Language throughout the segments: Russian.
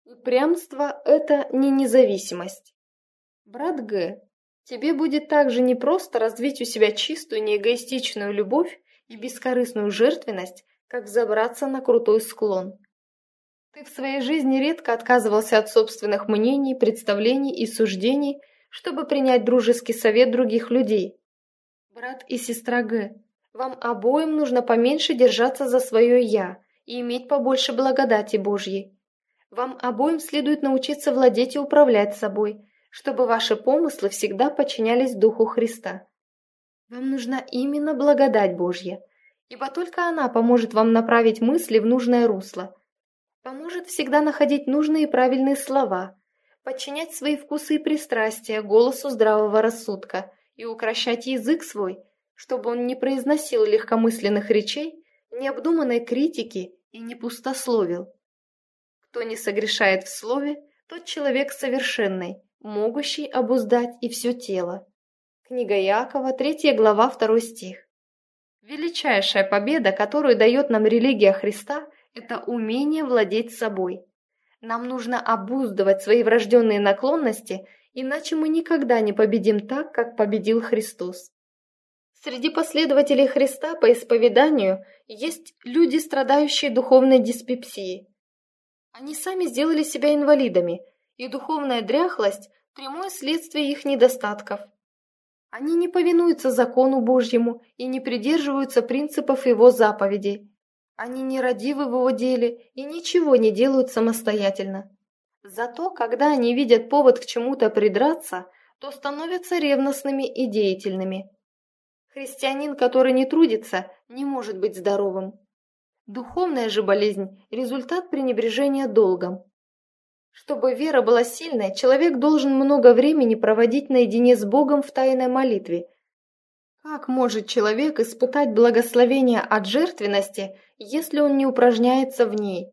Упрямство – это не независимость. Брат Г., тебе будет также непросто развить у себя чистую неэгоистичную любовь и бескорыстную жертвенность, как взобраться на крутой склон. Ты в своей жизни редко отказывался от собственных мнений, представлений и суждений, чтобы принять дружеский совет других людей. Брат и сестра Г., вам обоим нужно поменьше держаться за свое «я» и иметь побольше благодати Божьей. Вам обоим следует научиться владеть и управлять собой, чтобы ваши помыслы всегда подчинялись Духу Христа. Вам нужна именно благодать Божья, ибо только она поможет вам направить мысли в нужное русло, поможет всегда находить нужные и правильные слова, подчинять свои вкусы и пристрастия голосу здравого рассудка и укрощать язык свой, чтобы он не произносил легкомысленных речей, необдуманной критики и не пустословил. Кто не согрешает в слове, тот человек совершенный, могущий обуздать и все тело. Книга Иакова, 3 глава, 2 стих. Величайшая победа, которую дает нам религия Христа, это умение владеть собой. Нам нужно обуздывать свои врожденные наклонности, иначе мы никогда не победим так, как победил Христос. Среди последователей Христа по исповеданию есть люди, страдающие духовной диспепсией. Они сами сделали себя инвалидами, и духовная дряхлость – прямое следствие их недостатков. Они не повинуются закону Божьему и не придерживаются принципов Его заповедей. Они нерадивы в Его деле и ничего не делают самостоятельно. Зато, когда они видят повод к чему-то придраться, то становятся ревностными и деятельными. Христианин, который не трудится, не может быть здоровым. Духовная же болезнь – результат пренебрежения долгом. Чтобы вера была сильной, человек должен много времени проводить наедине с Богом в тайной молитве. Как может человек испытать благословение от жертвенности, если он не упражняется в ней?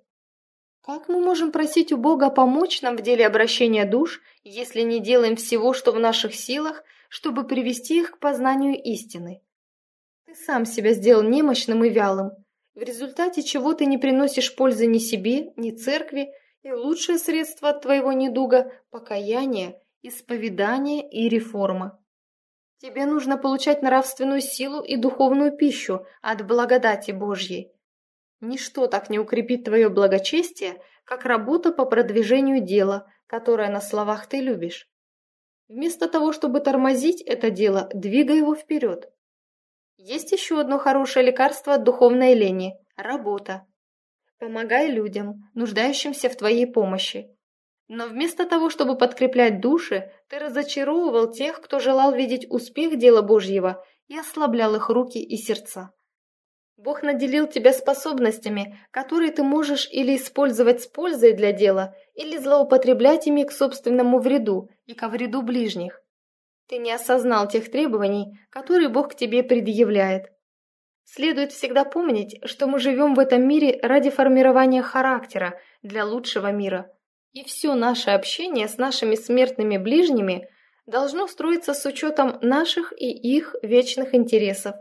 Как мы можем просить у Бога помочь нам в деле обращения душ, если не делаем всего, что в наших силах, чтобы привести их к познанию истины? Ты сам себя сделал немощным и вялым, в результате чего ты не приносишь пользы ни себе, ни церкви, и лучшее средство от твоего недуга – покаяние, исповедание и реформа. Тебе нужно получать нравственную силу и духовную пищу от благодати Божьей. Ничто так не укрепит твое благочестие, как работа по продвижению дела, которое на словах ты любишь. Вместо того, чтобы тормозить это дело, двигай его вперед. Есть еще одно хорошее лекарство от духовной лени – работа. Помогай людям, нуждающимся в твоей помощи. Но вместо того, чтобы подкреплять души, ты разочаровывал тех, кто желал видеть успех дела Божьего, и ослаблял их руки и сердца. Бог наделил тебя способностями, которые ты можешь или использовать с пользой для дела, или злоупотреблять ими к собственному вреду и ко вреду ближних. Ты не осознал тех требований, которые Бог к тебе предъявляет. Следует всегда помнить, что мы живем в этом мире ради формирования характера для лучшего мира, и все наше общение с нашими смертными ближними должно строиться с учетом наших и их вечных интересов.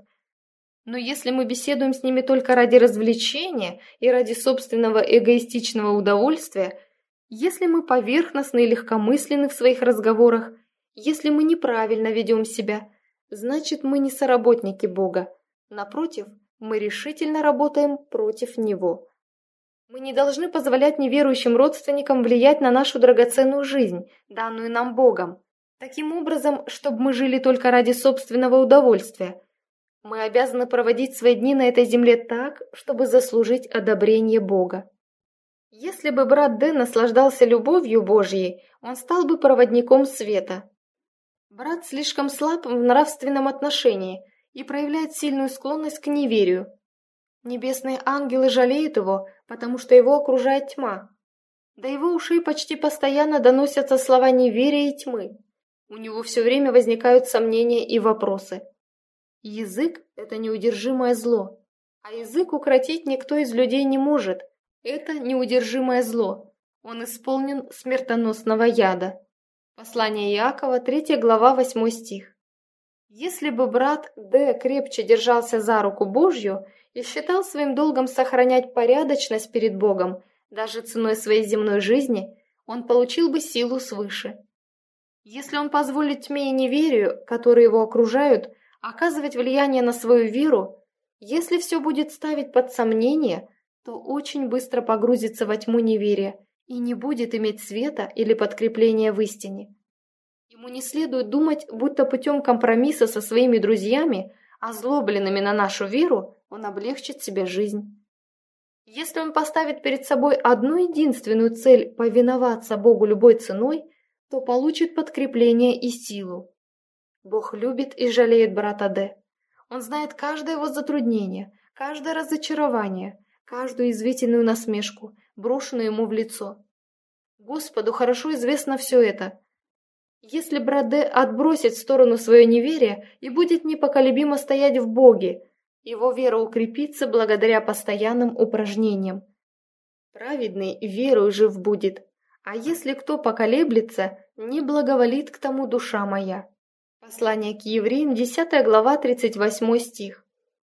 Но если мы беседуем с ними только ради развлечения и ради собственного эгоистичного удовольствия, если мы поверхностны и легкомысленны в своих разговорах, если мы неправильно ведем себя, значит, мы не соработники Бога. Напротив, мы решительно работаем против Него. Мы не должны позволять неверующим родственникам влиять на нашу драгоценную жизнь, данную нам Богом, таким образом, чтобы мы жили только ради собственного удовольствия. Мы обязаны проводить свои дни на этой земле так, чтобы заслужить одобрение Бога. Если бы брат Д наслаждался любовью Божьей, он стал бы проводником света. Брат слишком слаб в нравственном отношении и проявляет сильную склонность к неверию. Небесные ангелы жалеют его, потому что его окружает тьма. До его ушей почти постоянно доносятся слова неверия и тьмы. У него все время возникают сомнения и вопросы. Язык – это неудержимое зло, а язык укротить никто из людей не может. Это неудержимое зло. Он исполнен смертоносного яда. Послание Иакова, 3 глава, 8 стих. Если бы брат Д крепче держался за руку Божью и считал своим долгом сохранять порядочность перед Богом, даже ценой своей земной жизни, он получил бы силу свыше. Если он позволит тьме и неверию, которые его окружают, оказывать влияние на свою веру, если все будет ставить под сомнение, то очень быстро погрузится во тьму неверия и не будет иметь света или подкрепления в истине. Ему не следует думать, будто путем компромисса со своими друзьями, озлобленными на нашу веру, он облегчит себе жизнь. Если он поставит перед собой одну единственную цель – повиноваться Богу любой ценой, то получит подкрепление и силу. Бог любит и жалеет брата Д. Он знает каждое его затруднение, каждое разочарование, каждую язвительную насмешку, брошенную ему в лицо. Господу хорошо известно все это. Если брат Д отбросит в сторону свое неверие и будет непоколебимо стоять в Боге, его вера укрепится благодаря постоянным упражнениям. Праведный верою жив будет, а если кто поколеблется, не благоволит к тому душа моя. Послание к евреям, 10 глава, 38 стих.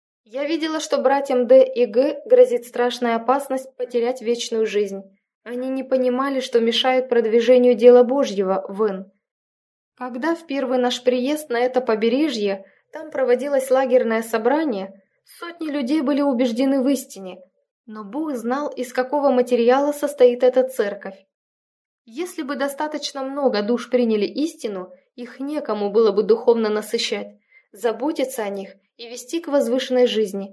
Я видела, что братьям Д и Г грозит страшная опасность потерять вечную жизнь. Они не понимали, что мешают продвижению дела Божьего в Н. Когда в первый наш приезд на это побережье, там проводилось лагерное собрание, сотни людей были убеждены в истине, но Бог знал, из какого материала состоит эта церковь. Если бы достаточно много душ приняли истину, их некому было бы духовно насыщать, заботиться о них и вести к возвышенной жизни.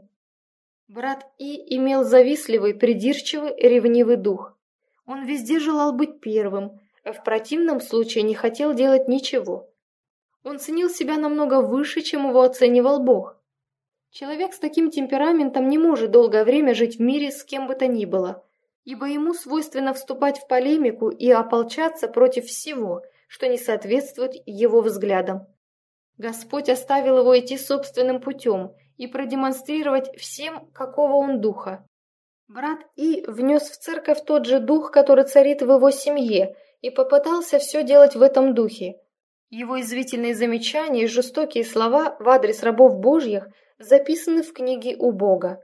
Брат И имел завистливый, придирчивый, ревнивый дух. Он везде желал быть первым, а в противном случае не хотел делать ничего. Он ценил себя намного выше, чем его оценивал Бог. Человек с таким темпераментом не может долгое время жить в мире с кем бы то ни было, ибо ему свойственно вступать в полемику и ополчаться против всего, что не соответствует его взглядам. Господь оставил его идти собственным путем и продемонстрировать всем, какого он духа. Брат И внес в церковь тот же дух, который царит в его семье, и попытался все делать в этом духе. Его язвительные замечания и жестокие слова в адрес рабов Божьих записаны в книге у Бога.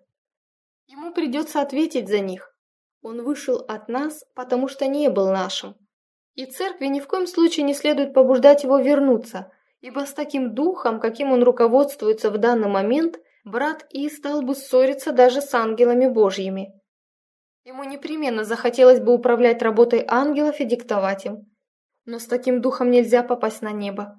Ему придется ответить за них. Он вышел от нас, потому что не был нашим. И церкви ни в коем случае не следует побуждать его вернуться, ибо с таким духом, каким он руководствуется в данный момент, брат И стал бы ссориться даже с ангелами Божьими. Ему непременно захотелось бы управлять работой ангелов и диктовать им. Но с таким духом нельзя попасть на небо.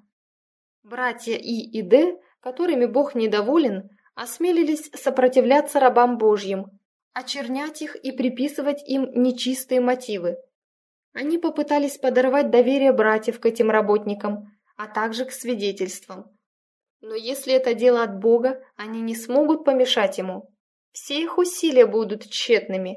Братья И Д, которыми Бог недоволен, осмелились сопротивляться рабам Божьим, очернять их и приписывать им нечистые мотивы. Они попытались подорвать доверие братьев к этим работникам, а также к свидетельствам. Но если это дело от Бога, они не смогут помешать ему. Все их усилия будут тщетными.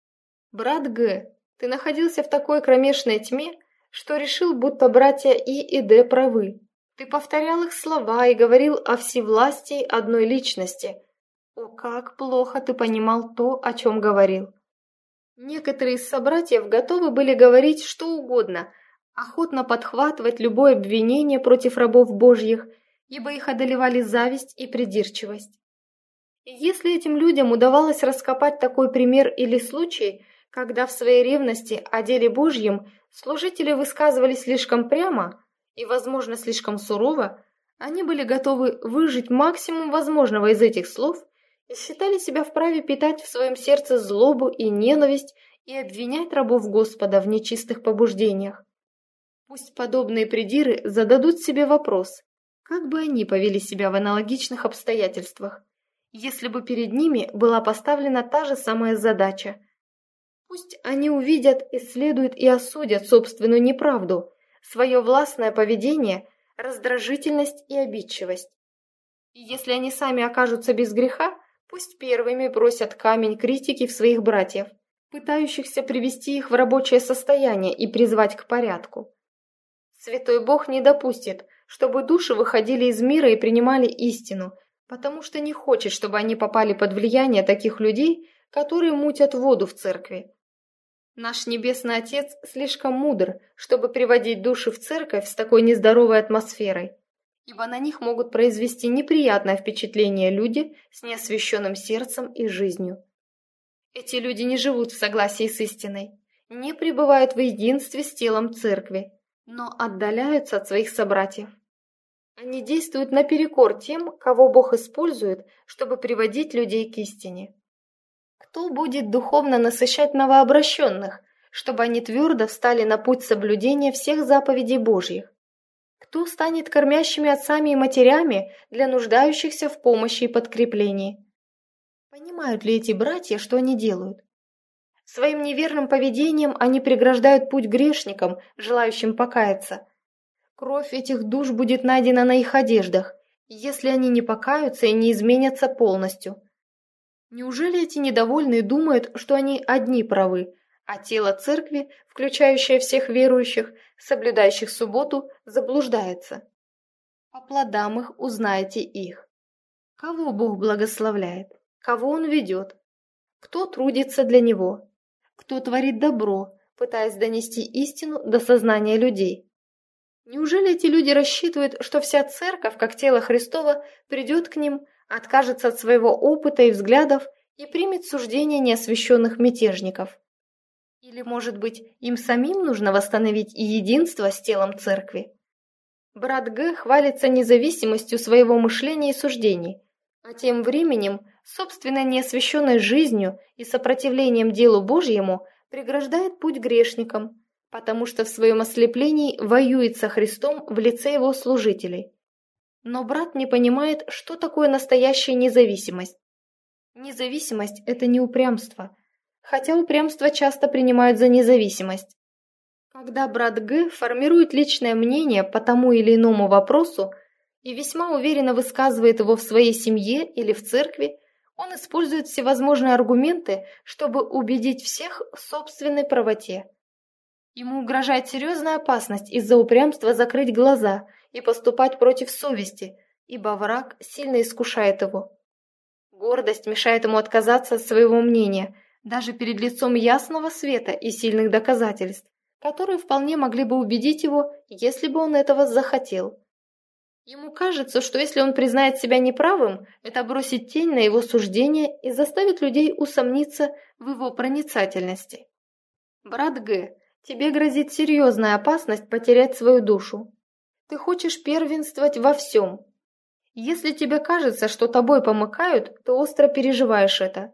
Брат Г, ты находился в такой кромешной тьме, что решил, будто братья И Д правы. Ты повторял их слова и говорил о всевластии одной личности. О, как плохо ты понимал то, о чем говорил. Некоторые из собратьев готовы были говорить что угодно, охотно подхватывать любое обвинение против рабов Божьих, ибо их одолевали зависть и придирчивость. И если этим людям удавалось раскопать такой пример или случай, когда в своей ревности о деле Божьем служители высказывались слишком прямо и, возможно, слишком сурово, они были готовы выжить максимум возможного из этих слов и считали себя вправе питать в своем сердце злобу и ненависть и обвинять рабов Господа в нечистых побуждениях. Пусть подобные придиры зададут себе вопрос, как бы они повели себя в аналогичных обстоятельствах, если бы перед ними была поставлена та же самая задача. Пусть они увидят, исследуют и осудят собственную неправду, свое властное поведение, раздражительность и обидчивость. И если они сами окажутся без греха, пусть первыми бросят камень критики в своих братьев, пытающихся привести их в рабочее состояние и призвать к порядку. Святой Бог не допустит, чтобы души выходили из мира и принимали истину, потому что не хочет, чтобы они попали под влияние таких людей, которые мутят воду в церкви. Наш Небесный Отец слишком мудр, чтобы приводить души в церковь с такой нездоровой атмосферой, ибо на них могут произвести неприятное впечатление люди с неосвященным сердцем и жизнью. Эти люди не живут в согласии с истиной. не пребывают в единстве с телом церкви, но отдаляются от своих собратьев. Они действуют наперекор тем, кого Бог использует, чтобы приводить людей к истине. Кто будет духовно насыщать новообращенных, чтобы они твердо встали на путь соблюдения всех заповедей Божьих? Кто станет кормящими отцами и матерями для нуждающихся в помощи и подкреплении? Понимают ли эти братья, что они делают? Своим неверным поведением они преграждают путь грешникам, желающим покаяться. Кровь этих душ будет найдена на их одеждах, если они не покаются и не изменятся полностью. Неужели эти недовольные думают, что они одни правы, а тело церкви, включающее всех верующих, соблюдающих субботу, заблуждается? По плодам их узнаете их. Кого Бог благословляет, кого Он ведет, кто трудится для Него, кто творит добро, пытаясь донести истину до сознания людей. Неужели эти люди рассчитывают, что вся церковь, как тело Христово, придет к ним, откажется от своего опыта и взглядов и примет суждение неосвященных мятежников? Или, может быть, им самим нужно восстановить единство с телом церкви? Брат Г. хвалится независимостью своего мышления и суждений, а тем временем собственной неосвященной жизнью и сопротивлением делу Божьему преграждает путь грешникам, потому что в своем ослеплении воюет со Христом в лице его служителей. Но брат не понимает, что такое настоящая независимость. Независимость – это не упрямство, хотя упрямство часто принимают за независимость. Когда брат Г. формирует личное мнение по тому или иному вопросу и весьма уверенно высказывает его в своей семье или в церкви, он использует всевозможные аргументы, чтобы убедить всех в собственной правоте. Ему угрожает серьезная опасность из-за упрямства закрыть глаза и поступать против совести, ибо враг сильно искушает его. Гордость мешает ему отказаться от своего мнения, даже перед лицом ясного света и сильных доказательств, которые вполне могли бы убедить его, если бы он этого захотел. Ему кажется, что если он признает себя неправым, это бросит тень на его суждение и заставит людей усомниться в его проницательности. Брат Г., тебе грозит серьезная опасность потерять свою душу. Ты хочешь первенствовать во всем. Если тебе кажется, что тобой помыкают, то остро переживаешь это.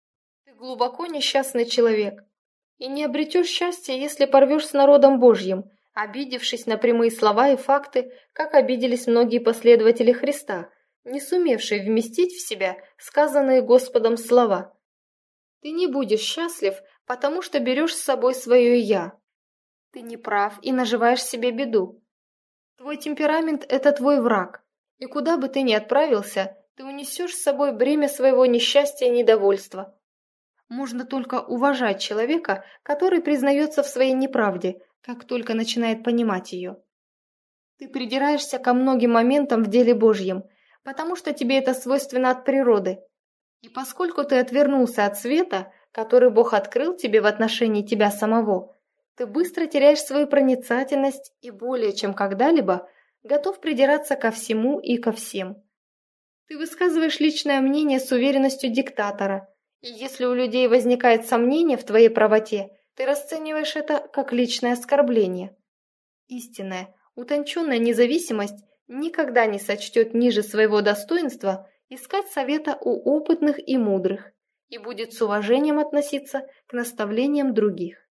Ты глубоко несчастный человек. И не обретешь счастья, если порвешь с народом Божьим, обидевшись на прямые слова и факты, как обиделись многие последователи Христа, не сумевшие вместить в себя сказанные Господом слова. Ты не будешь счастлив, потому что берешь с собой свое «я». Ты не прав и наживаешь себе беду. Твой темперамент – это твой враг, и куда бы ты ни отправился, ты унесешь с собой бремя своего несчастья и недовольства. Можно только уважать человека, который признается в своей неправде, как только начинает понимать ее. Ты придираешься ко многим моментам в деле Божьем, потому что тебе это свойственно от природы. И поскольку ты отвернулся от света, который Бог открыл тебе в отношении тебя самого, ты быстро теряешь свою проницательность и более чем когда-либо готов придираться ко всему и ко всем. Ты высказываешь личное мнение с уверенностью диктатора, и если у людей возникает сомнение в твоей правоте, ты расцениваешь это как личное оскорбление. Истинная, утонченная независимость никогда не сочтет ниже своего достоинства искать совета у опытных и мудрых и будет с уважением относиться к наставлениям других.